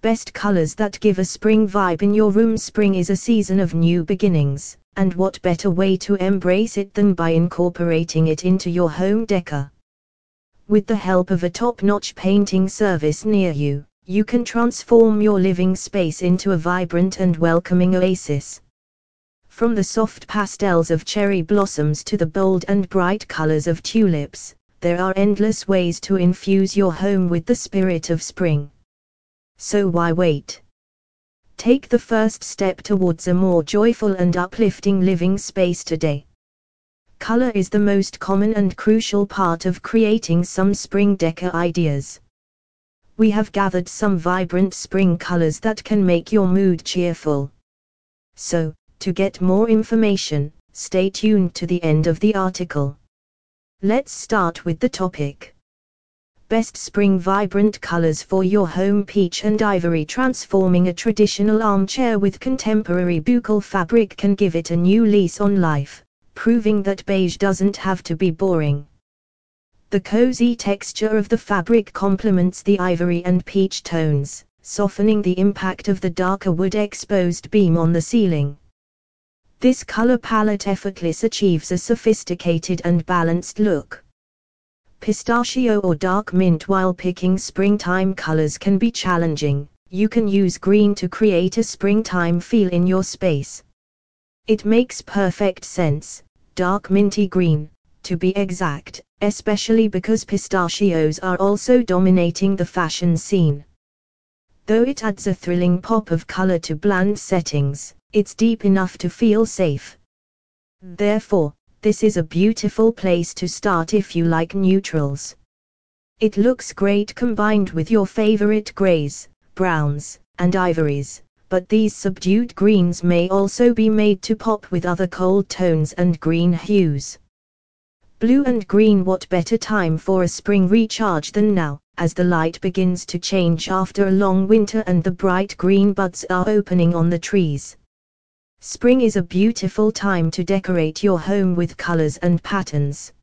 Best colors that give a spring vibe in your room. Spring is a season of new beginnings, and what better way to embrace it than by incorporating it into your home decor? With the help of a top-notch painting service near you, you can transform your living space into a vibrant and welcoming oasis. From the soft pastels of cherry blossoms to the bold and bright colors of tulips, there are endless ways to infuse your home with the spirit of spring. So why wait? Take the first step towards a more joyful and uplifting living space today. Color is the most common and crucial part of creating some spring decor ideas. We have gathered some vibrant spring colors that can make your mood cheerful. So, to get more information, stay tuned to the end of the article. Let's start with the topic. Best spring vibrant colors for your home. Peach and ivory. Transforming a traditional armchair with contemporary buccal fabric can give it a new lease on life, proving that beige doesn't have to be boring. The cozy texture of the fabric complements the ivory and peach tones, softening the impact of the darker wood exposed beam on the ceiling. This color palette effortlessly achieves a sophisticated and balanced look. Pistachio or dark mint. While picking springtime colors can be challenging, you can use green to create a springtime feel in your space. It makes perfect sense, dark minty green, to be exact, especially because pistachios are also dominating the fashion scene. Though it adds a thrilling pop of color to bland settings, it's deep enough to feel safe. Therefore, this is a beautiful place to start if you like neutrals. It looks great combined with your favorite grays, browns, and ivories, but these subdued greens may also be made to pop with other cold tones and green hues. Blue and green. What better time for a spring recharge than now, as the light begins to change after a long winter and the bright green buds are opening on the trees. Spring is a beautiful time to decorate your home with colors and patterns.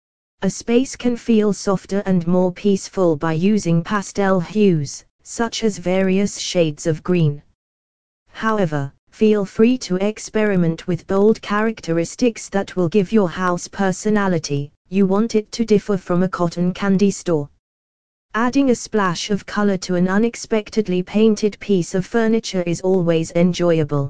A space can feel softer and more peaceful by using pastel hues, such as various shades of green. However, feel free to experiment with bold characteristics that will give your house personality. You want it to differ from a cotton candy store. Adding a splash of color to an unexpectedly painted piece of furniture is always enjoyable.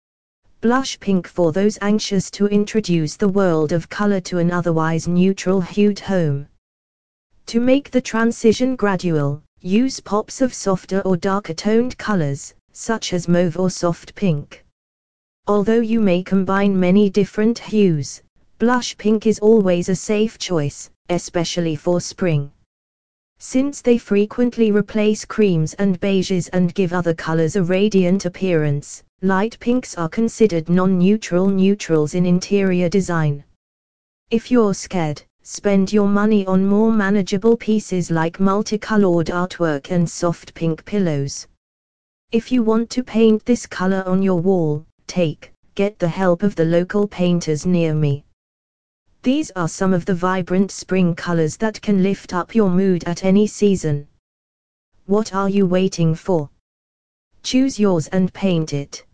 Blush pink. For those anxious to introduce the world of color to an otherwise neutral-hued home. To make the transition gradual, use pops of softer or darker toned colors, such as mauve or soft pink. Although you may combine many different hues, blush pink is always a safe choice, especially for spring. Since they frequently replace creams and beiges and give other colors a radiant appearance, light pinks are considered non-neutral neutrals in interior design. If you're scared, spend your money on more manageable pieces like multicolored artwork and soft pink pillows. If you want to paint this color on your wall, get the help of the local painters near me. These are some of the vibrant spring colors that can lift up your mood at any season. What are you waiting for? Choose yours and paint it.